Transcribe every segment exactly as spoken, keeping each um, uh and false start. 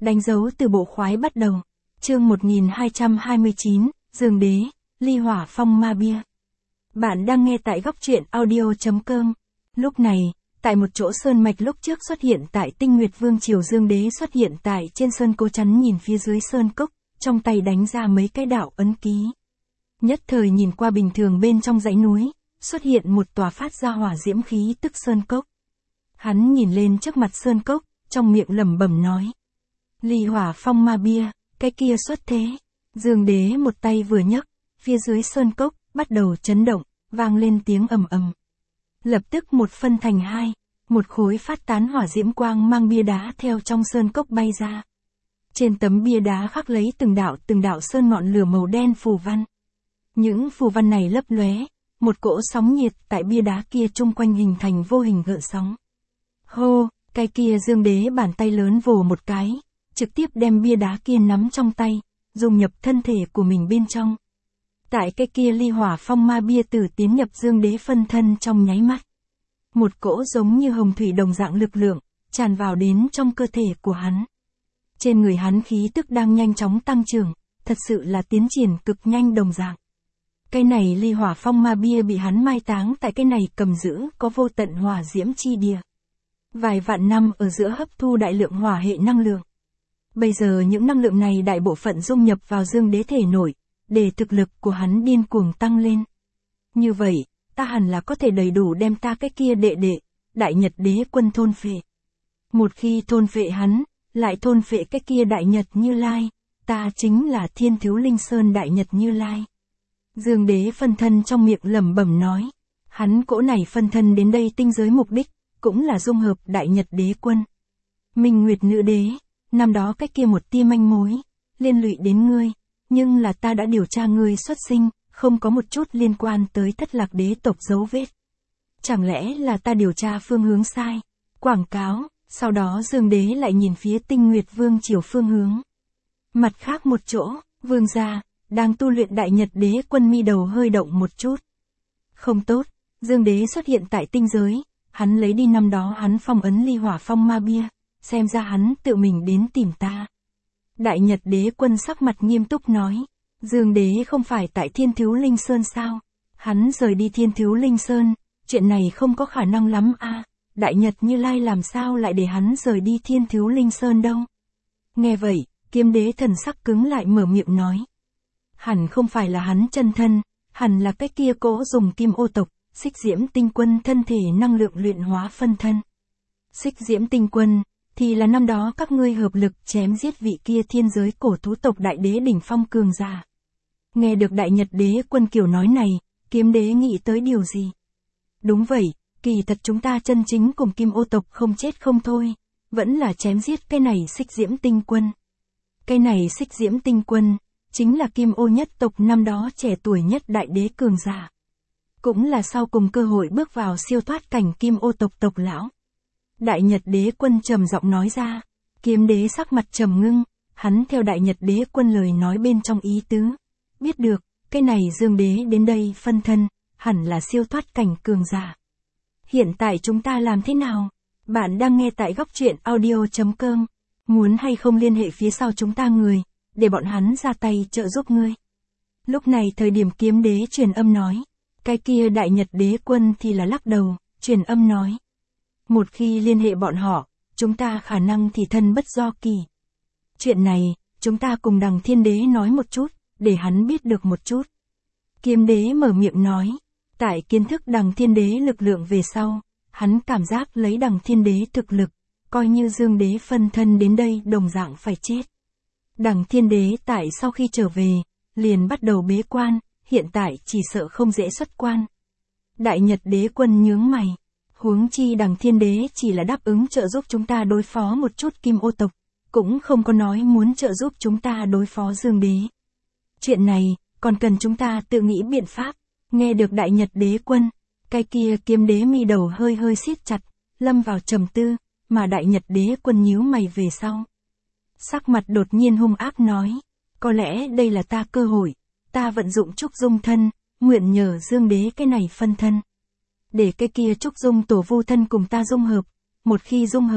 Đánh dấu từ bộ khoái bắt đầu. Chương một nghìn hai trăm hai mươi chín, Dương Đế, Ly Hỏa Phong Ma Bia. Bạn đang nghe tại góc truyện audio chấm com. Lúc này, tại một chỗ sơn mạch lúc trước xuất hiện tại Tinh Nguyệt Vương triều, Dương Đế xuất hiện tại trên sơn cố chắn nhìn phía dưới sơn cốc, trong tay đánh ra mấy cái đạo ấn ký. Nhất thời nhìn qua bình thường bên trong dãy núi, xuất hiện một tòa phát ra hỏa diễm khí tức sơn cốc. Hắn nhìn lên trước mặt sơn cốc, trong miệng lẩm bẩm nói: Ly Hỏa Phong Ma Bia, cái kia xuất thế. Dương Đế một tay vừa nhấc, phía dưới sơn cốc bắt đầu chấn động, vang lên tiếng ầm ầm. Lập tức một phân thành hai, một khối phát tán hỏa diễm quang mang bia đá theo trong sơn cốc bay ra. Trên tấm bia đá khắc lấy từng đạo từng đạo sơn ngọn lửa màu đen phù văn. Những phù văn này lấp lóe, một cỗ sóng nhiệt tại bia đá kia chung quanh hình thành vô hình gợn sóng. Hô, cái kia Dương Đế bàn tay lớn vồ một cái, trực tiếp đem bia đá kia nắm trong tay, dung nhập thân thể của mình bên trong. Tại cái kia Ly Hỏa Phong Ma Bia tử tiến nhập Dương Đế phân thân trong nháy mắt. Một cỗ giống như hồng thủy đồng dạng lực lượng, tràn vào đến trong cơ thể của hắn. Trên người hắn khí tức đang nhanh chóng tăng trưởng, thật sự là tiến triển cực nhanh đồng dạng. Cái này Ly Hỏa Phong Ma Bia bị hắn mai táng tại cái này cầm giữ có vô tận hỏa diễm chi địa. Vài vạn năm ở giữa hấp thu đại lượng hỏa hệ năng lượng. Bây giờ những năng lượng này đại bộ phận dung nhập vào Dương Đế thể nội, để thực lực của hắn điên cuồng tăng lên. Như vậy, ta hẳn là có thể đầy đủ đem ta cái kia đệ đệ, Đại Nhật Đế Quân thôn phệ. Một khi thôn phệ hắn, lại thôn phệ cái kia Đại Nhật Như Lai, ta chính là Thiên Thiếu Linh Sơn Đại Nhật Như Lai. Dương Đế phân thân trong miệng lẩm bẩm nói, hắn cỗ này phân thân đến đây tinh giới mục đích, cũng là dung hợp Đại Nhật Đế Quân. Minh Nguyệt Nữ Đế, năm đó cái kia một tia manh mối, liên lụy đến ngươi, nhưng là ta đã điều tra ngươi xuất sinh, không có một chút liên quan tới Thất Lạc Đế tộc dấu vết. Chẳng lẽ là ta điều tra phương hướng sai? Quảng cáo, sau đó Dương Đế lại nhìn phía Tinh Nguyệt Vương triều phương hướng. Mặt khác một chỗ, vương gia đang tu luyện Đại Nhật Đế Quân mi đầu hơi động một chút. Không tốt, Dương Đế xuất hiện tại tinh giới, hắn lấy đi năm đó hắn phong ấn Ly Hỏa Phong Ma Bia, xem ra hắn tự mình đến tìm ta. Đại Nhật Đế Quân sắc mặt nghiêm túc nói, Dương Đế không phải tại Thiên Thiếu Linh Sơn sao? Hắn rời đi Thiên Thiếu Linh Sơn, chuyện này không có khả năng lắm a. À, Đại Nhật Như Lai làm sao lại để hắn rời đi Thiên Thiếu Linh Sơn đâu? Nghe vậy, Kiếm Đế thần sắc cứng lại mở miệng nói. Hẳn không phải là hắn chân thân, hẳn là cái kia cỗ dùng Kim Ô tộc, Xích Diễm Tinh Quân thân thể năng lượng luyện hóa phân thân. Xích Diễm Tinh Quân, thì là năm đó các ngươi hợp lực chém giết vị kia thiên giới cổ thú tộc Đại Đế đỉnh phong cường giả. Nghe được Đại Nhật Đế Quân kiểu nói này, Kiếm Đế nghĩ tới điều gì? Đúng vậy, kỳ thật chúng ta chân chính cùng Kim Ô tộc không chết không thôi, vẫn là chém giết cái này Xích Diễm Tinh Quân. Cái này Xích Diễm Tinh Quân, chính là Kim Ô nhất tộc năm đó trẻ tuổi nhất Đại Đế cường giả. Cũng là sau cùng cơ hội bước vào siêu thoát cảnh Kim Ô tộc tộc lão. Đại Nhật Đế Quân trầm giọng nói ra. Kiếm Đế sắc mặt trầm ngưng, hắn theo Đại Nhật Đế Quân lời nói bên trong ý tứ, biết được, cái này Dương Đế đến đây phân thân, hẳn là siêu thoát cảnh cường giả. Hiện tại chúng ta làm thế nào? Bạn đang nghe tại góc truyện audio chấm com. Muốn hay không liên hệ phía sau chúng ta người, để bọn hắn ra tay trợ giúp ngươi. Lúc này thời điểm Kiếm Đế truyền âm nói, cái kia Đại Nhật Đế Quân thì là lắc đầu, truyền âm nói. Một khi liên hệ bọn họ, chúng ta khả năng thì thân bất do kỳ. Chuyện này, chúng ta cùng Đằng Thiên Đế nói một chút, để hắn biết được một chút. Kiếm Đế mở miệng nói, tại kiến thức Đằng Thiên Đế lực lượng về sau, hắn cảm giác lấy Đằng Thiên Đế thực lực, coi như Dương Đế phân thân đến đây đồng dạng phải chết. Đằng Thiên Đế tại sau khi trở về, liền bắt đầu bế quan, hiện tại chỉ sợ không dễ xuất quan. Đại Nhật Đế Quân nhướng mày. Huống chi Đằng Thiên Đế chỉ là đáp ứng trợ giúp chúng ta đối phó một chút Kim Ô tộc, cũng không có nói muốn trợ giúp chúng ta đối phó Dương Đế. Chuyện này, còn cần chúng ta tự nghĩ biện pháp. Nghe được Đại Nhật Đế Quân, cái kia Kiếm Đế mi đầu hơi hơi siết chặt, lâm vào trầm tư, mà Đại Nhật Đế Quân nhíu mày về sau. Sắc mặt đột nhiên hung ác nói, có lẽ đây là ta cơ hội, ta vận dụng Trúc Dung thân, nguyện nhờ Dương Đế cái này phân thân. Để cái kia Trúc Dung tổ vu thân cùng ta dung hợp, một khi dung hợp,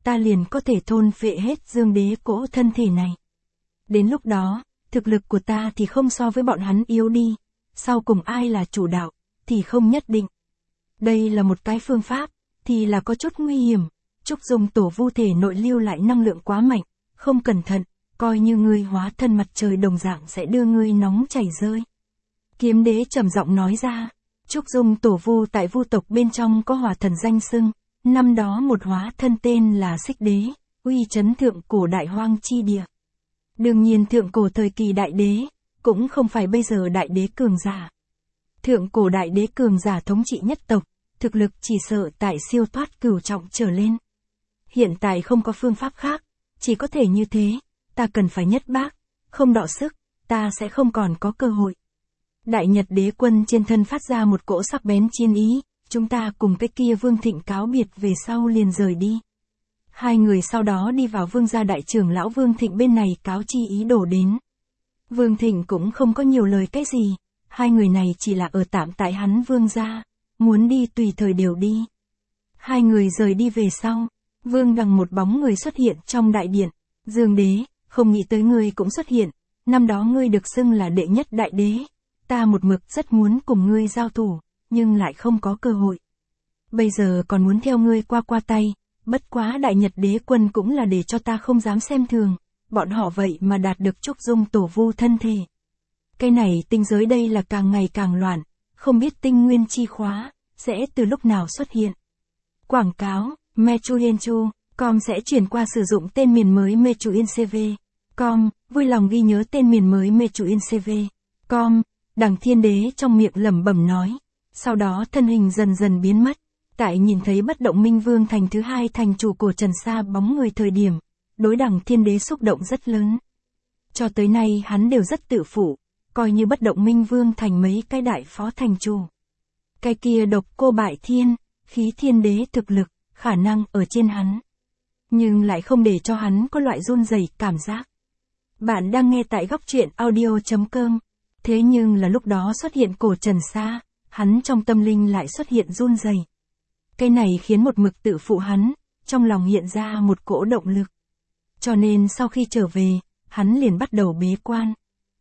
ta liền có thể thôn phệ hết Dương Đế cỗ thân thể này. Đến lúc đó, thực lực của ta thì không so với bọn hắn yếu đi, sau cùng ai là chủ đạo, thì không nhất định. Đây là một cái phương pháp, thì là có chút nguy hiểm, Trúc Dung tổ vu thể nội lưu lại năng lượng quá mạnh, không cẩn thận, coi như ngươi hóa thân mặt trời đồng dạng sẽ đưa ngươi nóng chảy rơi. Kiếm Đế trầm giọng nói ra, Trúc Dung tổ vu tại vu tộc bên trong có hỏa thần danh xưng, năm đó một hóa thân tên là Xích Đế, uy chấn thượng cổ đại hoang chi địa. Đương nhiên thượng cổ thời kỳ đại đế, cũng không phải bây giờ đại đế cường giả. Thượng cổ đại đế cường giả thống trị nhất tộc, thực lực chỉ sợ tại siêu thoát cửu trọng trở lên. Hiện tại không có phương pháp khác, chỉ có thể như thế, ta cần phải nhất bác, không đọ sức, ta sẽ không còn có cơ hội. Đại Nhật đế quân trên thân phát ra một cỗ sắc bén chiến ý, chúng ta cùng cái kia Vương Thịnh cáo biệt về sau liền rời đi. Hai người sau đó đi vào Vương gia đại trưởng lão Vương Thịnh bên này cáo chi ý đồ đến. Vương Thịnh cũng không có nhiều lời cái gì, hai người này chỉ là ở tạm tại hắn Vương gia, muốn đi tùy thời đều đi. Hai người rời đi về sau, Vương Đằng một bóng người xuất hiện trong đại điện, Dương Đế, không nghĩ tới ngươi cũng xuất hiện, năm đó ngươi được xưng là đệ nhất đại đế, ta một mực rất muốn cùng ngươi giao thủ, nhưng lại không có cơ hội. Bây giờ còn muốn theo ngươi qua qua tay, bất quá Đại Nhật đế quân cũng là để cho ta không dám xem thường, bọn họ vậy mà đạt được Trúc Dung tổ vu thân thể. Cái này tinh giới đây là càng ngày càng loạn, không biết tinh nguyên chi khóa, sẽ từ lúc nào xuất hiện. Quảng cáo, Mechuyenchu, com sẽ chuyển qua sử dụng tên miền mới Mechuyencv. Com, vui lòng ghi nhớ tên miền mới Mechuyencv. Com, Đằng Thiên Đế trong miệng lẩm bẩm nói, sau đó thân hình dần dần biến mất. Tại nhìn thấy bất động minh vương thành thứ hai thành chủ cổ Trần Sa bóng người thời điểm, đối Đằng Thiên Đế xúc động rất lớn. Cho tới nay hắn đều rất tự phụ, coi như bất động minh vương thành mấy cái đại phó thành chủ. Cái kia độc cô bại thiên, khí thiên đế thực lực, khả năng ở trên hắn. Nhưng lại không để cho hắn có loại run rẩy cảm giác. Bạn đang nghe tại góc truyện audio chấm com. Thế nhưng là lúc đó xuất hiện cổ Trần Sa, hắn trong tâm linh lại xuất hiện run rẩy. Cái này khiến một mực tự phụ hắn, trong lòng hiện ra một cỗ động lực. Cho nên sau khi trở về, hắn liền bắt đầu bế quan.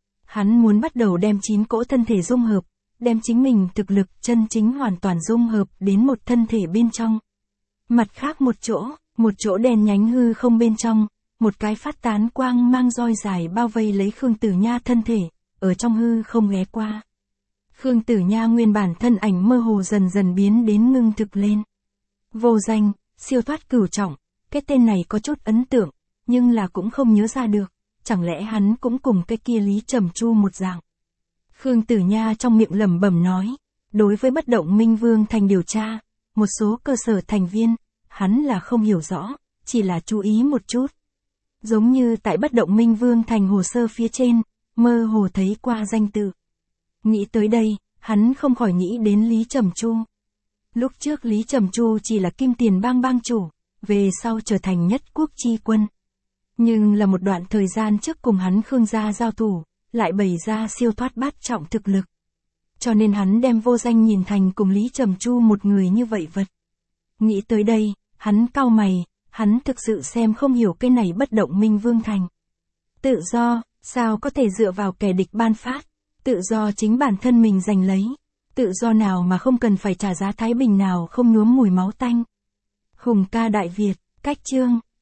Hắn muốn bắt đầu đem chín cỗ thân thể dung hợp, đem chính mình thực lực chân chính hoàn toàn dung hợp đến một thân thể bên trong. Mặt khác một chỗ, một chỗ đèn nhánh hư không bên trong, một cái phát tán quang mang roi dài bao vây lấy Khương Tử Nha thân thể, ở trong hư không ghé qua. Khương Tử Nha nguyên bản thân ảnh mơ hồ dần dần biến đến ngưng thực lên. Vô danh, siêu thoát cửu trọng, cái tên này có chút ấn tượng, nhưng là cũng không nhớ ra được, chẳng lẽ hắn cũng cùng cái kia Lý Trầm Chu một dạng. Khương Tử Nha trong miệng lẩm bẩm nói, đối với bất động minh vương thành điều tra, một số cơ sở thành viên, hắn là không hiểu rõ, chỉ là chú ý một chút. Giống như tại bất động minh vương thành hồ sơ phía trên, mơ hồ thấy qua danh tự. Nghĩ tới đây, hắn không khỏi nghĩ đến Lý Trầm Chu. Lúc trước Lý Trầm Chu chỉ là Kim Tiền bang bang chủ, về sau trở thành nhất quốc chi quân. Nhưng là một đoạn thời gian trước cùng hắn Khương gia giao thủ, lại bày ra siêu thoát bát trọng thực lực. Cho nên hắn đem vô danh nhìn thành cùng Lý Trầm Chu một người như vậy vật. Nghĩ tới đây, hắn cau mày, hắn thực sự xem không hiểu cái này bất động minh vương thành. Tự do, sao có thể dựa vào kẻ địch ban phát, tự do chính bản thân mình giành lấy, tự do nào mà không cần phải trả giá thái bình nào không nhuốm mùi máu tanh. Hùng ca Đại Việt, cách chương.